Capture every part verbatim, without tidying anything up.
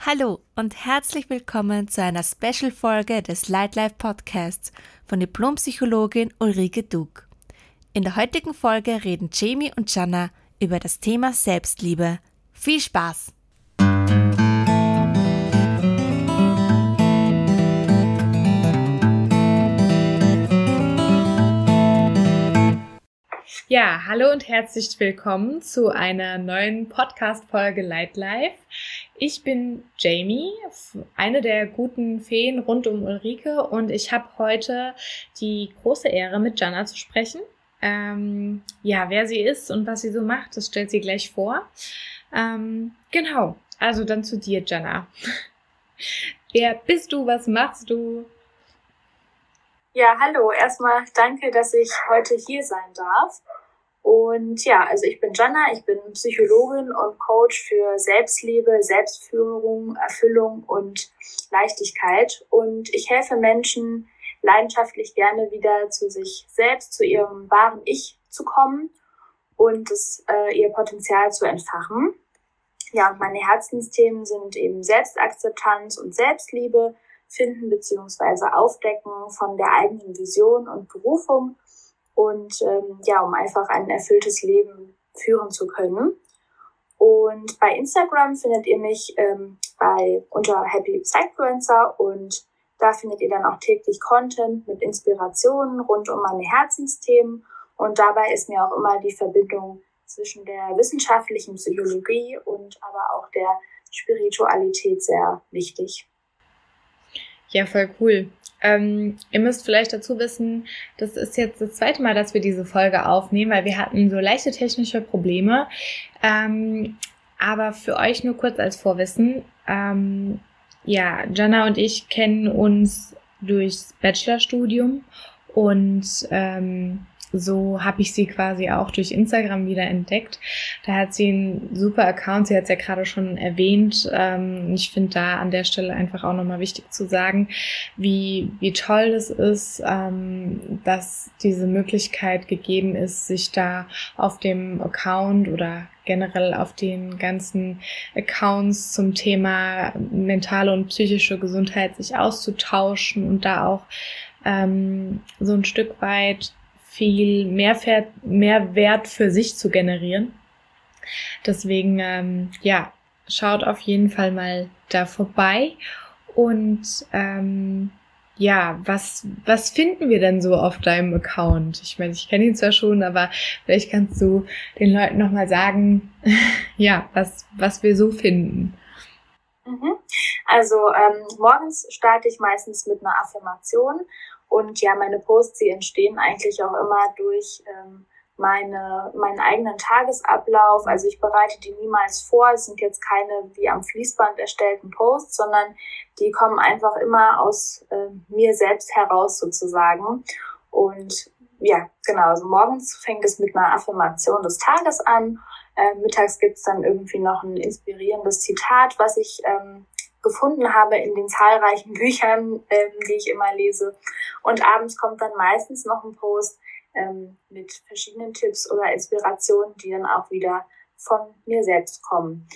Hallo und herzlich willkommen zu einer Special-Folge des Light Life Podcasts von Diplompsychologin Ulrike Dug. In der heutigen Folge reden Jamie und Jana über das Thema Selbstliebe. Viel Spaß! Ja, hallo und herzlich willkommen zu einer neuen Podcast-Folge Light Life. Ich bin Jamie, eine der guten Feen rund um Ulrike, und ich habe heute die große Ehre, mit Jana zu sprechen. Ähm, ja, wer sie ist und was sie so macht, das stellt sie gleich vor. Ähm, genau, also dann zu dir, Jana. Wer bist du, was machst du? Ja, hallo. Erstmal danke, dass ich heute hier sein darf. Und ja, also ich bin Jana, ich bin Psychologin und Coach für Selbstliebe, Selbstführung, Erfüllung und Leichtigkeit. Und ich helfe Menschen leidenschaftlich gerne wieder zu sich selbst, zu ihrem wahren Ich zu kommen und das, äh, ihr Potenzial zu entfachen. Ja, und meine Herzensthemen sind eben Selbstakzeptanz und Selbstliebe, Finden bzw. Aufdecken von der eigenen Vision und Berufung und ähm, ja, um einfach ein erfülltes Leben führen zu können. Und bei Instagram findet ihr mich ähm, bei unter Happy Psychfluencer, und da findet ihr dann auch täglich Content mit Inspirationen rund um meine Herzensthemen, und dabei ist mir auch immer die Verbindung zwischen der wissenschaftlichen Psychologie und aber auch der Spiritualität sehr wichtig. Ja, voll cool. Ähm, ihr müsst vielleicht dazu wissen, das ist jetzt das zweite Mal, dass wir diese Folge aufnehmen, weil wir hatten so leichte technische Probleme. Ähm, aber für euch nur kurz als Vorwissen. Ähm, ja, Jana und ich kennen uns durchs Bachelorstudium, und ähm, so habe ich sie quasi auch durch Instagram wieder entdeckt. Da hat sie einen super Account, sie hat es ja gerade schon erwähnt. Ähm, ich finde da an der Stelle einfach auch nochmal wichtig zu sagen, wie wie toll das ist, ähm, dass diese Möglichkeit gegeben ist, sich da auf dem Account oder generell auf den ganzen Accounts zum Thema mentale und psychische Gesundheit sich auszutauschen und da auch ähm, so ein Stück weit viel Mehrwert, Mehrwert für sich zu generieren. Deswegen, ähm, ja, schaut auf jeden Fall mal da vorbei. Und ähm, ja, was was finden wir denn so auf deinem Account? Ich meine, ich kenne ihn zwar schon, aber vielleicht kannst du den Leuten nochmal sagen, ja, was was wir so finden. Mhm. Also ähm, morgens starte ich meistens mit einer Affirmation. Und ja, meine Posts, die entstehen eigentlich auch immer durch ähm, meine meinen eigenen Tagesablauf. Also ich bereite die niemals vor. Es sind jetzt keine wie am Fließband erstellten Posts, sondern die kommen einfach immer aus äh, mir selbst heraus sozusagen. Und ja, genau, also morgens fängt es mit einer Affirmation des Tages an. Äh, mittags gibt's dann irgendwie noch ein inspirierendes Zitat, was ich ähm, gefunden habe in den zahlreichen Büchern, ähm, die ich immer lese. Und abends kommt dann meistens noch ein Post ähm, mit verschiedenen Tipps oder Inspirationen, die dann auch wieder von mir selbst kommen.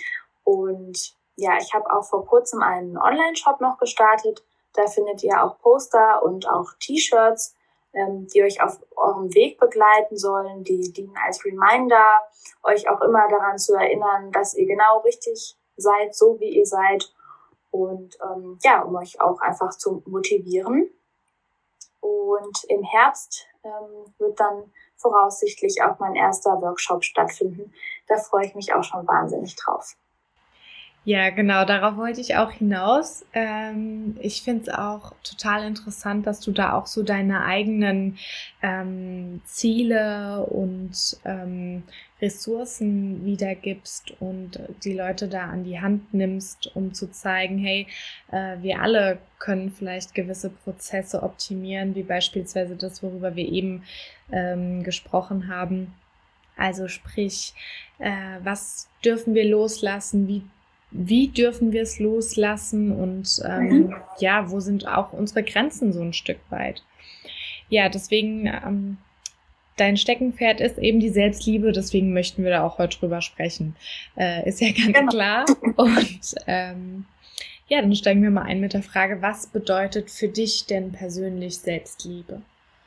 Und ja, ich habe auch vor kurzem einen Online-Shop noch gestartet. Da findet ihr auch Poster und auch T-Shirts, ähm, die euch auf eurem Weg begleiten sollen. Die dienen als Reminder, euch auch immer daran zu erinnern, dass ihr genau richtig seid, so wie ihr seid. Und ähm, ja, um euch auch einfach zu motivieren. Und im Herbst ähm, wird dann voraussichtlich auch mein erster Workshop stattfinden. Da freue ich mich auch schon wahnsinnig drauf. Ja, genau, darauf wollte ich auch hinaus. Ähm, ich finde es auch total interessant, dass du da auch so deine eigenen ähm, Ziele und ähm, Ressourcen wiedergibst und die Leute da an die Hand nimmst, um zu zeigen, hey, äh, wir alle können vielleicht gewisse Prozesse optimieren, wie beispielsweise das, worüber wir eben ähm, gesprochen haben. Also sprich, äh, was dürfen wir loslassen, wie Wie dürfen wir es loslassen, und ähm, mhm. ja, wo sind auch unsere Grenzen so ein Stück weit? Ja, deswegen, ähm, dein Steckenpferd ist eben die Selbstliebe, deswegen möchten wir da auch heute drüber sprechen. Äh, ist ja ganz genau. Klar. Und ähm, Ja, dann steigen wir mal ein mit der Frage, was bedeutet für dich denn persönlich Selbstliebe?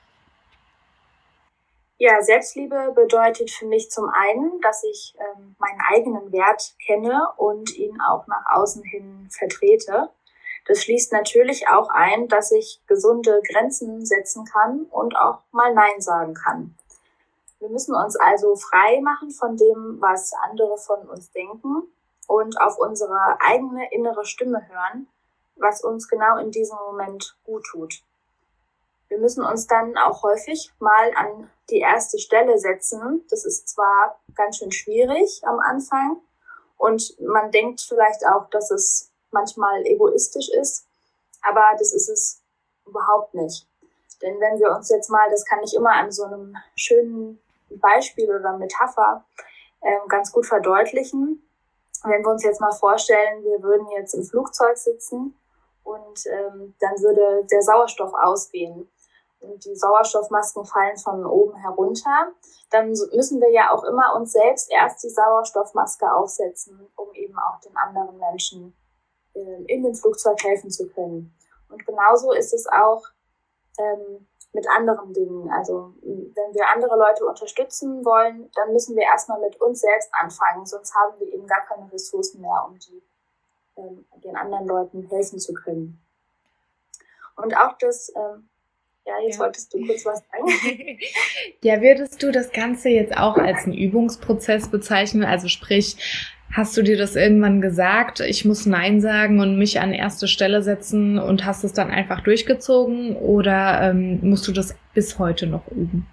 Ja, Selbstliebe bedeutet für mich zum einen, dass ich ähm, meinen eigenen Wert kenne und ihn auch nach außen hin vertrete. Das schließt natürlich auch ein, dass ich gesunde Grenzen setzen kann und auch mal Nein sagen kann. Wir müssen uns also frei machen von dem, was andere von uns denken und auf unsere eigene innere Stimme hören, was uns genau in diesem Moment gut tut. Wir müssen uns dann auch häufig mal an die erste Stelle setzen. Das ist zwar ganz schön schwierig am Anfang und man denkt vielleicht auch, dass es manchmal egoistisch ist, aber das ist es überhaupt nicht. Denn wenn wir uns jetzt mal, das kann ich immer an so einem schönen Beispiel oder Metapher äh, ganz gut verdeutlichen, wenn wir uns jetzt mal vorstellen, wir würden jetzt im Flugzeug sitzen und ähm, dann würde der Sauerstoff ausgehen. Und die Sauerstoffmasken fallen von oben herunter, dann müssen wir ja auch immer uns selbst erst die Sauerstoffmaske aufsetzen, um eben auch den anderen Menschen äh, in dem Flugzeug helfen zu können. Und genauso ist es auch ähm, mit anderen Dingen. Also wenn wir andere Leute unterstützen wollen, dann müssen wir erstmal mit uns selbst anfangen, sonst haben wir eben gar keine Ressourcen mehr, um die, ähm, den anderen Leuten helfen zu können. Und auch das... Ähm, Ja, jetzt ja. Wolltest du kurz was sagen. Ja, würdest du das Ganze jetzt auch als einen Übungsprozess bezeichnen? Also sprich, hast du dir das irgendwann gesagt, ich muss Nein sagen und mich an erste Stelle setzen und hast es dann einfach durchgezogen oder ähm, musst du das bis heute noch üben?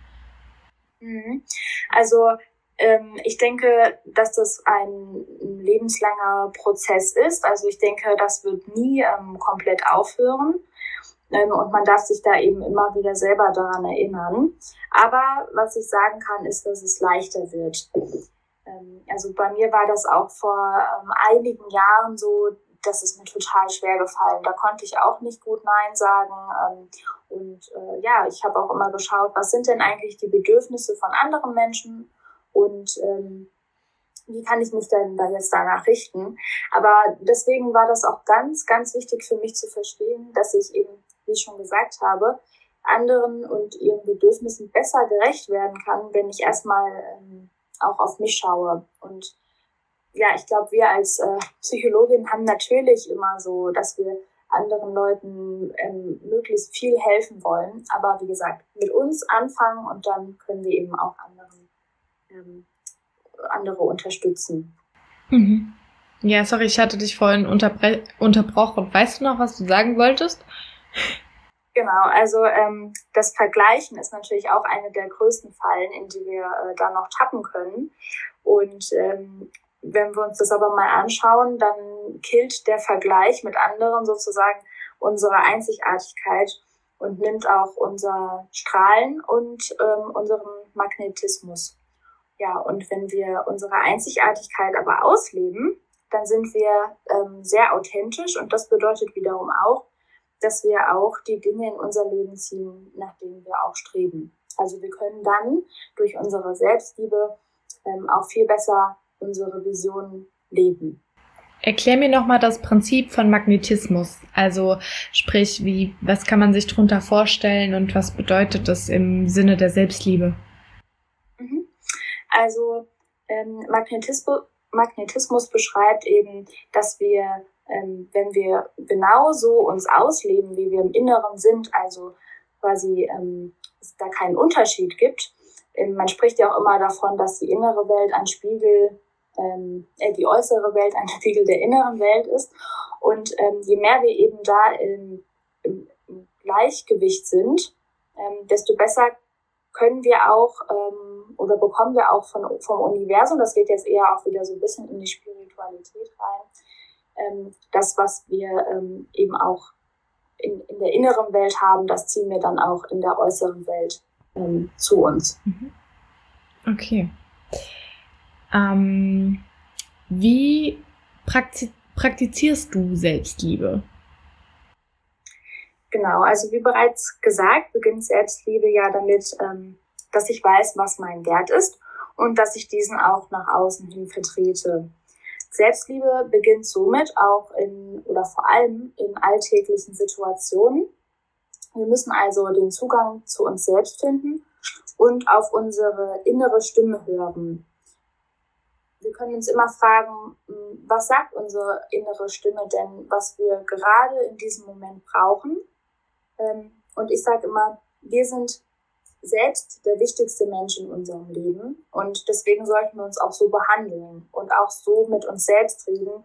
Also ähm, ich denke, dass das ein lebenslanger Prozess ist. Also ich denke, das wird nie ähm, komplett aufhören. Und man darf sich da eben immer wieder selber daran erinnern. Aber was ich sagen kann, ist, dass es leichter wird. Also bei mir war das auch vor einigen Jahren so, dass es mir total schwer gefallen. Da konnte ich auch nicht gut Nein sagen. Und ja, ich habe auch immer geschaut, was sind denn eigentlich die Bedürfnisse von anderen Menschen und wie kann ich mich denn da jetzt danach richten? Aber deswegen war das auch ganz, ganz wichtig für mich zu verstehen, dass ich eben, wie ich schon gesagt habe, anderen und ihren Bedürfnissen besser gerecht werden kann, wenn ich erstmal ähm, auch auf mich schaue. Und ja, ich glaube, wir als äh, Psychologin haben natürlich immer so, dass wir anderen Leuten ähm, möglichst viel helfen wollen. Aber wie gesagt, mit uns anfangen und dann können wir eben auch anderen, ähm, andere unterstützen. Mhm. Ja, sorry, ich hatte dich vorhin unterbre- unterbrochen. Weißt du noch, was du sagen wolltest? Genau, also ähm, das Vergleichen ist natürlich auch eine der größten Fallen, in die wir äh, da noch tappen können. Und ähm, wenn wir uns das aber mal anschauen, dann killt der Vergleich mit anderen sozusagen unsere Einzigartigkeit und nimmt auch unser Strahlen und ähm, unseren Magnetismus. Ja, und wenn wir unsere Einzigartigkeit aber ausleben, dann sind wir ähm, sehr authentisch und das bedeutet wiederum auch, dass wir auch die Dinge in unser Leben ziehen, nach denen wir auch streben. Also wir können dann durch unsere Selbstliebe ähm, auch viel besser unsere Vision leben. Erklär mir nochmal das Prinzip von Magnetismus. Also sprich, wie, was kann man sich darunter vorstellen und was bedeutet das im Sinne der Selbstliebe? Mhm. Also ähm, Magnetismus, Magnetismus beschreibt eben, dass wir Ähm, wenn wir genauso uns ausleben, wie wir im Inneren sind, also quasi ähm, es da keinen Unterschied gibt. Ähm, man spricht ja auch immer davon, dass die innere Welt ein Spiegel, ähm, äh, die äußere Welt ein Spiegel der inneren Welt ist. Und ähm, je mehr wir eben da im, im, im Gleichgewicht sind, ähm, desto besser können wir auch ähm, oder bekommen wir auch von, vom Universum, das geht jetzt eher auch wieder so ein bisschen in die Spiritualität rein, das, was wir ähm, eben auch in, in der inneren Welt haben, das ziehen wir dann auch in der äußeren Welt ähm, zu uns. Okay. Ähm, wie praktiz- praktizierst du Selbstliebe? Genau, also wie bereits gesagt, beginnt Selbstliebe ja damit, ähm, dass ich weiß, was mein Wert ist und dass ich diesen auch nach außen hin vertrete. Selbstliebe beginnt somit auch in oder vor allem in alltäglichen Situationen. Wir müssen also den Zugang zu uns selbst finden und auf unsere innere Stimme hören. Wir können uns immer fragen, was sagt unsere innere Stimme denn, was wir gerade in diesem Moment brauchen? Und ich sage immer, wir sind selbst der wichtigste Mensch in unserem Leben und deswegen sollten wir uns auch so behandeln und auch so mit uns selbst reden,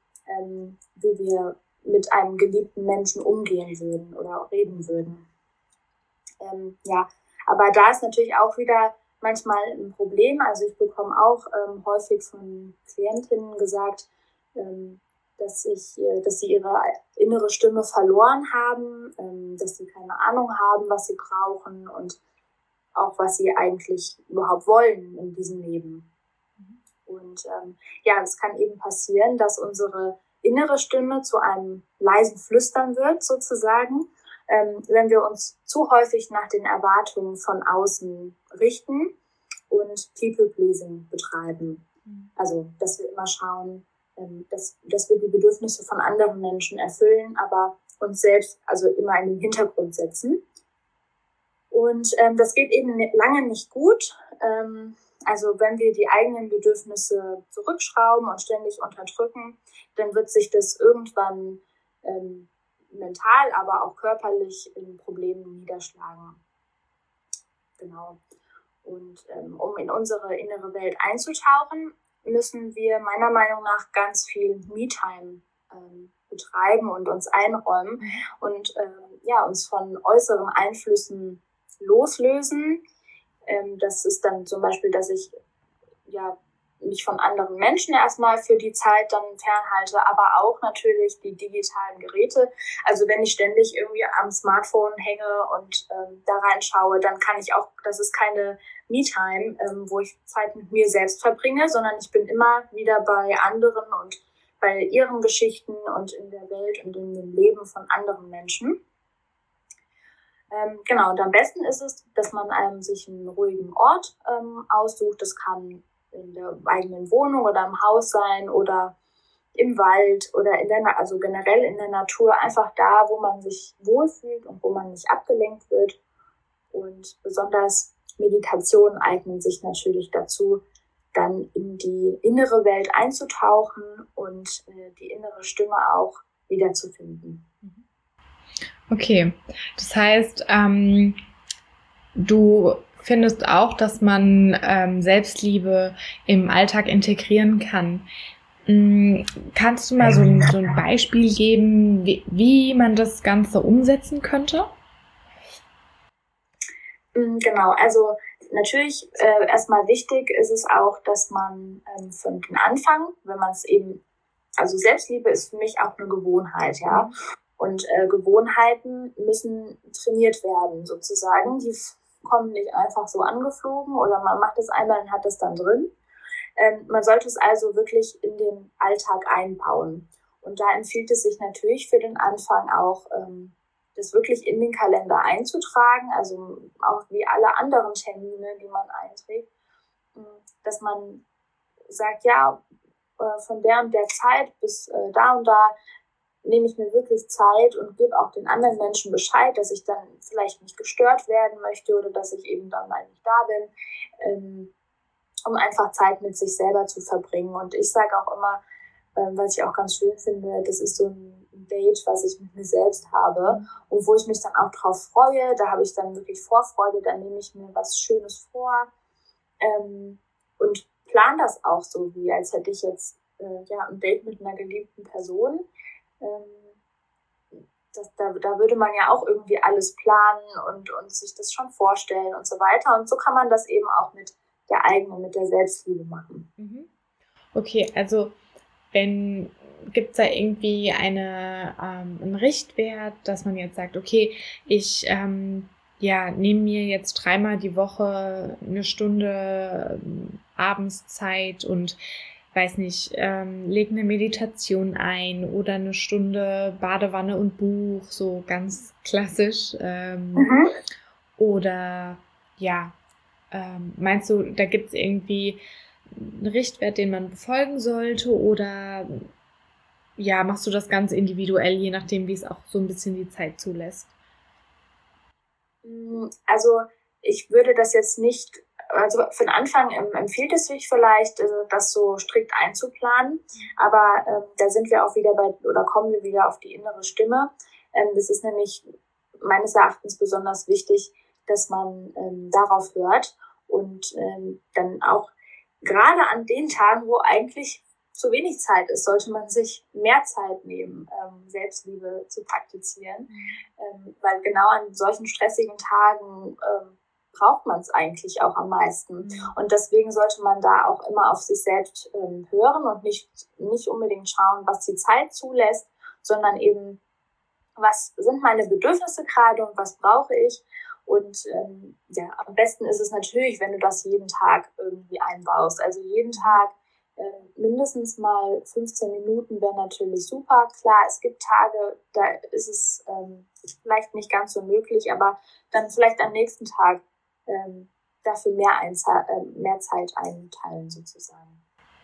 wie wir mit einem geliebten Menschen umgehen würden oder auch reden würden. Ähm, ja, aber da ist natürlich auch wieder manchmal ein Problem. Also ich bekomme auch ähm, häufig von Klientinnen gesagt, ähm, dass, ich, äh, dass sie ihre innere Stimme verloren haben, ähm, dass sie keine Ahnung haben, was sie brauchen und auch was sie eigentlich überhaupt wollen in diesem Leben. Und ähm, ja, es kann eben passieren, dass unsere innere Stimme zu einem leisen Flüstern wird, sozusagen, ähm, wenn wir uns zu häufig nach den Erwartungen von außen richten und People-Pleasing betreiben. Mhm. Also, dass wir immer schauen, ähm, dass, dass wir die Bedürfnisse von anderen Menschen erfüllen, aber uns selbst also immer in den Hintergrund setzen. Und ähm, das geht eben lange nicht gut. Ähm, Also wenn wir die eigenen Bedürfnisse zurückschrauben und ständig unterdrücken, dann wird sich das irgendwann ähm, mental, aber auch körperlich in Problemen niederschlagen. Genau. Und ähm, um in unsere innere Welt einzutauchen, müssen wir meiner Meinung nach ganz viel Me-Time ähm, betreiben und uns einräumen und ähm, ja, uns von äußeren Einflüssen loslösen. Das ist dann zum Beispiel, dass ich ja mich von anderen Menschen erstmal für die Zeit dann fernhalte, aber auch natürlich die digitalen Geräte. Also wenn ich ständig irgendwie am Smartphone hänge und ähm, da reinschaue, dann kann ich auch, das ist keine Me-Time, ähm, wo ich Zeit mit mir selbst verbringe, sondern ich bin immer wieder bei anderen und bei ihren Geschichten und in der Welt und in dem Leben von anderen Menschen. Ähm, genau, und am besten ist es, dass man ähm, sich einen ruhigen Ort ähm, aussucht. Das kann in der eigenen Wohnung oder im Haus sein oder im Wald oder in der, also generell in der Natur, einfach da, wo man sich wohlfühlt und wo man nicht abgelenkt wird. Und besonders Meditationen eignen sich natürlich dazu, dann in die innere Welt einzutauchen und äh, die innere Stimme auch wiederzufinden. Okay, das heißt, ähm, du findest auch, dass man ähm, Selbstliebe im Alltag integrieren kann. Ähm, kannst du mal so ein, so ein Beispiel geben, wie, wie man das Ganze umsetzen könnte? Genau, also natürlich äh, erstmal wichtig ist es auch, dass man ähm, von den Anfang, wenn man es eben, also Selbstliebe ist für mich auch eine Gewohnheit, ja. Mhm. Und äh, Gewohnheiten müssen trainiert werden, sozusagen. Die kommen nicht einfach so angeflogen oder man macht es einmal und hat es dann drin. Ähm, man sollte es also wirklich in den Alltag einbauen. Und da empfiehlt es sich natürlich für den Anfang auch, ähm, das wirklich in den Kalender einzutragen, also auch wie alle anderen Termine, die man einträgt, dass man sagt, ja, äh, von der und der Zeit bis äh, da und da nehme ich mir wirklich Zeit und gebe auch den anderen Menschen Bescheid, dass ich dann vielleicht nicht gestört werden möchte oder dass ich eben dann mal nicht da bin, ähm, um einfach Zeit mit sich selber zu verbringen. Und ich sage auch immer, ähm, was ich auch ganz schön finde, das ist so ein Date, was ich mit mir selbst habe und wo ich mich dann auch drauf freue. Da habe ich dann wirklich Vorfreude, da nehme ich mir was Schönes vor ähm, und plane das auch so, wie als hätte ich jetzt äh, ja, ein Date mit einer geliebten Person. Das, da, da würde man ja auch irgendwie alles planen und, und sich das schon vorstellen und so weiter. Und so kann man das eben auch mit der eigenen, mit der Selbstliebe machen. Okay, also wenn gibt es da irgendwie eine, ähm, einen Richtwert, dass man jetzt sagt, okay, ich ähm, ja, nehme mir jetzt dreimal die Woche eine Stunde ähm, abends Zeit und weiß nicht, ähm, leg eine Meditation ein oder eine Stunde Badewanne und Buch, so ganz klassisch. Ähm, mhm. Oder ja, ähm, meinst du, da gibt es irgendwie ein Richtwert, den man befolgen sollte, oder ja, machst du das ganz individuell, je nachdem, wie es auch so ein bisschen die Zeit zulässt? Also ich würde das jetzt nicht, also für den Anfang empfiehlt es sich vielleicht, das so strikt einzuplanen, aber ähm, da sind wir auch wieder bei, oder kommen wir wieder auf die innere Stimme. Ähm, das ist nämlich meines Erachtens besonders wichtig, dass man ähm, darauf hört und ähm, dann auch gerade an den Tagen, wo eigentlich zu wenig Zeit ist, sollte man sich mehr Zeit nehmen, ähm, Selbstliebe zu praktizieren, ähm, weil genau an solchen stressigen Tagen ähm, braucht man es eigentlich auch am meisten. Mhm. Und deswegen sollte man da auch immer auf sich selbst ähm, hören und nicht, nicht unbedingt schauen, was die Zeit zulässt, sondern eben, was sind meine Bedürfnisse gerade und was brauche ich. Und ähm, ja, am besten ist es natürlich, wenn du das jeden Tag irgendwie einbaust. Also jeden Tag äh, mindestens mal fünfzehn Minuten wäre natürlich super. Klar, es gibt Tage, da ist es ähm, vielleicht nicht ganz so möglich, aber dann vielleicht am nächsten Tag ähm, dafür mehr, Einza- äh, mehr Zeit einteilen sozusagen.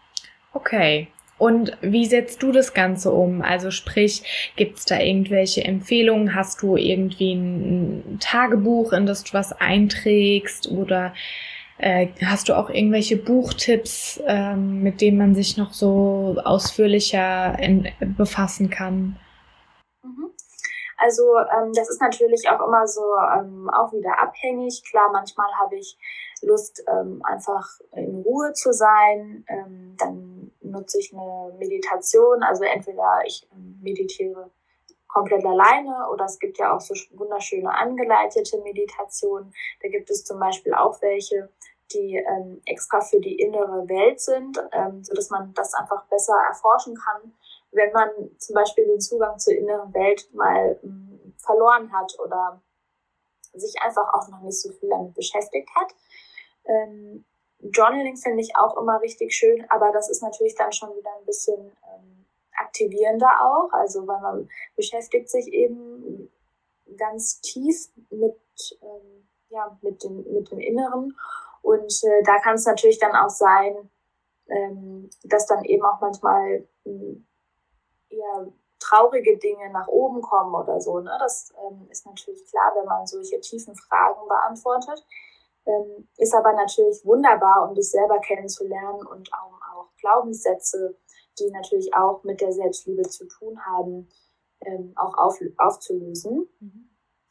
Okay. Und wie setzt du das Ganze um? Also sprich, gibt es da irgendwelche Empfehlungen? Hast du irgendwie ein Tagebuch, in das du was einträgst? Oder äh, hast du auch irgendwelche Buchtipps, ähm, mit denen man sich noch so ausführlicher in, befassen kann? Mhm. Also ähm, das ist natürlich auch immer so ähm, auch wieder abhängig. Klar, manchmal habe ich Lust, ähm, einfach in Ruhe zu sein. Ähm, dann nutze ich eine Meditation. Also entweder ich ähm, meditiere komplett alleine oder es gibt ja auch so wunderschöne angeleitete Meditationen. Da gibt es zum Beispiel auch welche, die ähm, extra für die innere Welt sind, ähm, sodass man das einfach besser erforschen kann, wenn man zum Beispiel den Zugang zur inneren Welt mal ähm, verloren hat oder sich einfach auch noch nicht so viel damit beschäftigt hat. Ähm, Journaling finde ich auch immer richtig schön, aber das ist natürlich dann schon wieder ein bisschen ähm, aktivierender auch, also weil man beschäftigt sich eben ganz tief mit, ähm, ja, mit, dem, mit dem Inneren und äh, da kann es natürlich dann auch sein, ähm, dass dann eben auch manchmal ähm, eher traurige Dinge nach oben kommen oder so. Ne? Das ähm, ist natürlich klar, wenn man solche tiefen Fragen beantwortet. Ähm, ist aber natürlich wunderbar, um dich selber kennenzulernen und auch, auch Glaubenssätze, die natürlich auch mit der Selbstliebe zu tun haben, ähm, auch auf, aufzulösen. Mhm.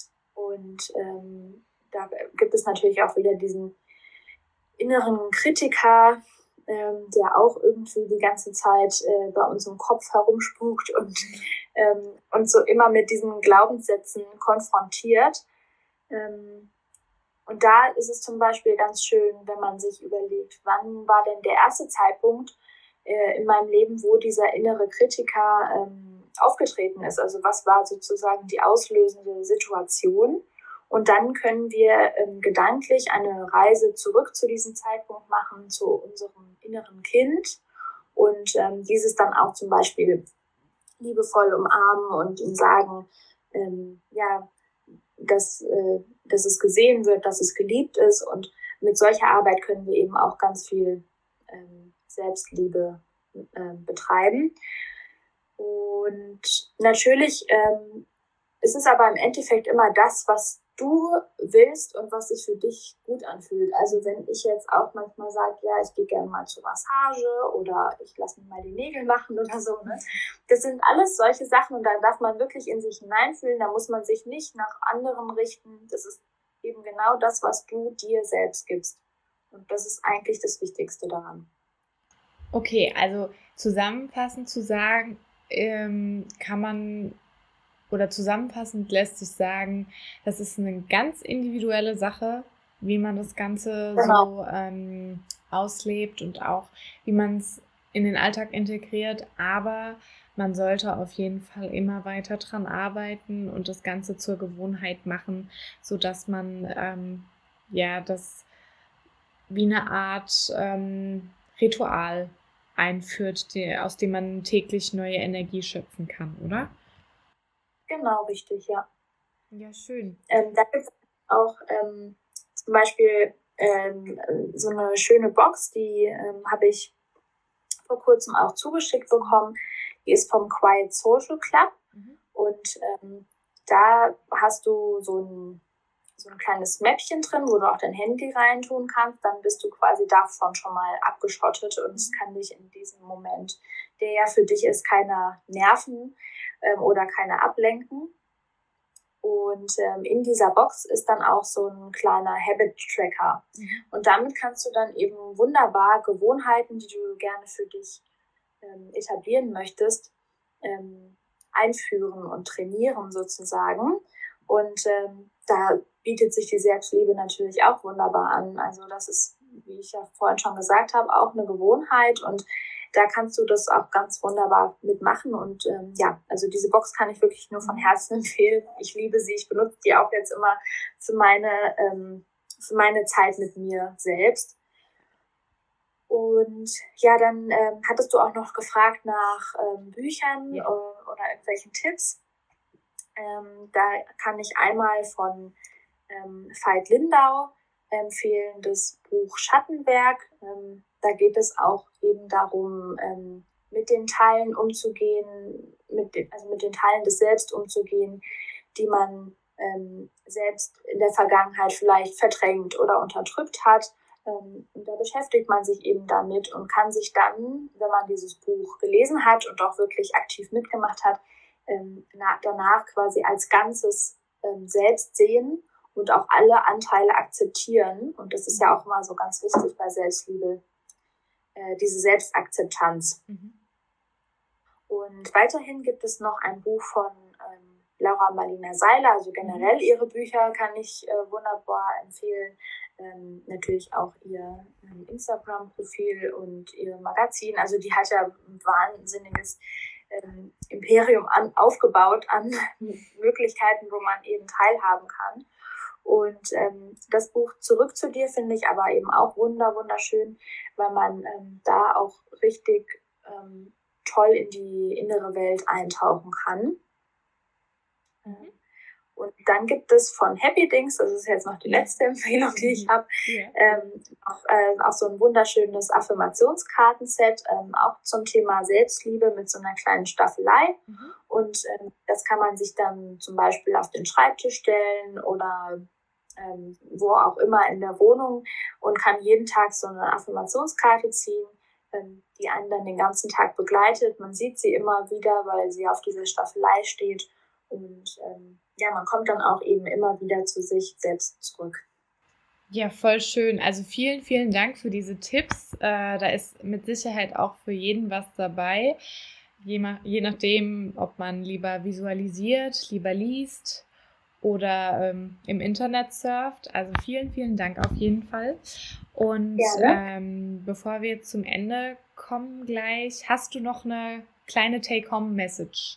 Und ähm, da gibt es natürlich auch wieder diesen inneren Kritiker, ähm, der auch irgendwie die ganze Zeit äh, bei uns im Kopf herumspukt und, ähm, und so immer mit diesen Glaubenssätzen konfrontiert. Ähm, und da ist es zum Beispiel ganz schön, wenn man sich überlegt, wann war denn der erste Zeitpunkt äh, in meinem Leben, wo dieser innere Kritiker ähm, aufgetreten ist. Also was war sozusagen die auslösende Situation? Und dann können wir ähm, gedanklich eine Reise zurück zu diesem Zeitpunkt machen, zu unserem inneren Kind und ähm, dieses dann auch zum Beispiel liebevoll umarmen und ihm sagen, ähm, ja, dass, äh, dass es gesehen wird, dass es geliebt ist. Und mit solcher Arbeit können wir eben auch ganz viel ähm, Selbstliebe äh, betreiben. Und natürlich ähm, ist es aber im Endeffekt immer das, was du willst und was sich für dich gut anfühlt. Also wenn ich jetzt auch manchmal sage, ja, ich gehe gerne mal zur Massage oder ich lasse mir mal die Nägel machen oder so, ne? Das sind alles solche Sachen und da darf man wirklich in sich hineinfühlen, da muss man sich nicht nach anderen richten. Das ist eben genau das, was du dir selbst gibst. Und das ist eigentlich das Wichtigste daran. Okay, also zusammenfassend zu sagen, ähm, kann man oder zusammenfassend lässt sich sagen, das ist eine ganz individuelle Sache, wie man das Ganze genau. so ähm, auslebt und auch wie man es in den Alltag integriert, aber man sollte auf jeden Fall immer weiter dran arbeiten und das Ganze zur Gewohnheit machen, sodass man ähm, ja das wie eine Art ähm, Ritual einführt, die, aus dem man täglich neue Energie schöpfen kann, oder? Genau, richtig, ja. Ja, schön. Ähm, da gibt es auch ähm, zum Beispiel ähm, so eine schöne Box, die ähm, habe ich vor kurzem auch zugeschickt bekommen. Die ist vom Quiet Social Club. Mhm. Und ähm, da hast du so ein, so ein kleines Mäppchen drin, wo du auch dein Handy reintun kannst. Dann bist du quasi davon schon mal abgeschottet und es kann dich in diesem Moment, der ja für dich ist, keiner nerven ähm, oder keiner ablenken. Und ähm, in dieser Box ist dann auch so ein kleiner Habit-Tracker. Mhm. Und damit kannst du dann eben wunderbar Gewohnheiten, die du gerne für dich ähm, etablieren möchtest, ähm, einführen und trainieren sozusagen. Und ähm, da bietet sich die Selbstliebe natürlich auch wunderbar an. Also das ist, wie ich ja vorhin schon gesagt habe, auch eine Gewohnheit und da kannst du das auch ganz wunderbar mitmachen. Und ähm, ja, also diese Box kann ich wirklich nur von Herzen empfehlen. Ich liebe sie. Ich benutze die auch jetzt immer für meine, ähm, für meine Zeit mit mir selbst. Und ja, dann ähm, hattest du auch noch gefragt nach ähm, Büchern ja. oder, oder irgendwelchen Tipps. Ähm, da kann ich einmal von ähm, Veit Lindau empfehlen, das Buch Schattenwerk. Ähm, da geht es auch eben darum, ähm, mit den Teilen umzugehen, mit den, also mit den Teilen des Selbst umzugehen, die man ähm, selbst in der Vergangenheit vielleicht verdrängt oder unterdrückt hat. Ähm, und da beschäftigt man sich eben damit und kann sich dann, wenn man dieses Buch gelesen hat und auch wirklich aktiv mitgemacht hat, ähm, na, danach quasi als Ganzes ähm, selbst sehen und auch alle Anteile akzeptieren. Und das ist ja auch immer so ganz wichtig bei Selbstliebe, äh, diese Selbstakzeptanz. Mhm. Und weiterhin gibt es noch ein Buch von ähm, Laura Marlina Seiler. Also generell ihre Bücher kann ich äh, wunderbar empfehlen. Ähm, natürlich auch ihr ähm, Instagram-Profil und ihr Magazin. Also die hat ja ein wahnsinniges ähm, Imperium an, aufgebaut an Möglichkeiten, wo man eben teilhaben kann. Und ähm, das Buch Zurück zu dir finde ich aber eben auch wunder, wunderschön, weil man ähm, da auch richtig ähm, toll in die innere Welt eintauchen kann. Mhm. Und dann gibt es von Happy Dings, das ist jetzt noch die letzte Empfehlung, die ich habe, ja. ähm, auch, äh, auch so ein wunderschönes Affirmationskartenset, ähm, auch zum Thema Selbstliebe mit so einer kleinen Staffelei. Mhm. Und ähm, das kann man sich dann zum Beispiel auf den Schreibtisch stellen oder ähm, wo auch immer in der Wohnung und kann jeden Tag so eine Affirmationskarte ziehen, ähm, die einen dann den ganzen Tag begleitet. Man sieht sie immer wieder, weil sie auf dieser Staffelei steht. Und ähm, ja, man kommt dann auch eben immer wieder zu sich selbst zurück. Ja, voll schön. Also vielen, vielen Dank für diese Tipps. Äh, da ist mit Sicherheit auch für jeden was dabei. Je, je nachdem, ob man lieber visualisiert, lieber liest oder ähm, im Internet surft. Also vielen, vielen Dank auf jeden Fall. Und ähm, bevor wir jetzt zum Ende kommen gleich, hast du noch eine kleine Take-Home-Message?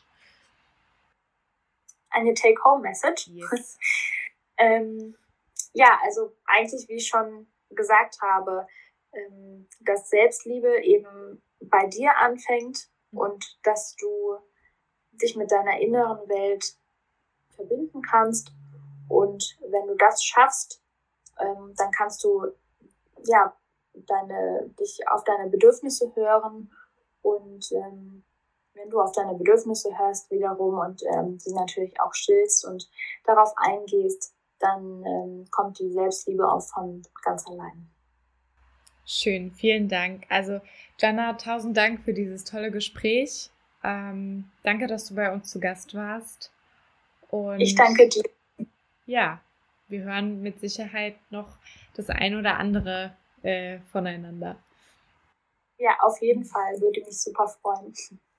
Eine Take-Home-Message? Yes. ähm, ja, also eigentlich, wie ich schon gesagt habe, ähm, dass Selbstliebe eben bei dir anfängt mhm. und dass du dich mit deiner inneren Welt verbinden kannst. Und wenn du das schaffst, ähm, dann kannst du ja deine, dich auf deine Bedürfnisse hören und ähm, wenn du auf deine Bedürfnisse hörst wiederum und ähm, sie natürlich auch stillst und darauf eingehst, dann ähm, kommt die Selbstliebe auch von ganz allein. Schön, vielen Dank. Also Jana, tausend Dank für dieses tolle Gespräch. Ähm, danke, dass du bei uns zu Gast warst. Und ich danke dir. Ja, wir hören mit Sicherheit noch das ein oder andere äh, voneinander. Ja, auf jeden Fall. Würde mich super freuen.